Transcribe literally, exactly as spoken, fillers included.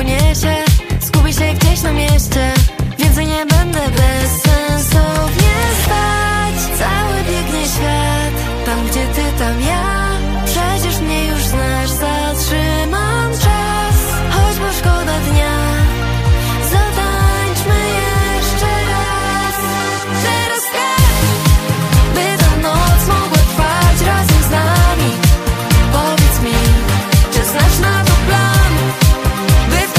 poniesie. Skupię się gdzieś na mieście, więcej nie będę bez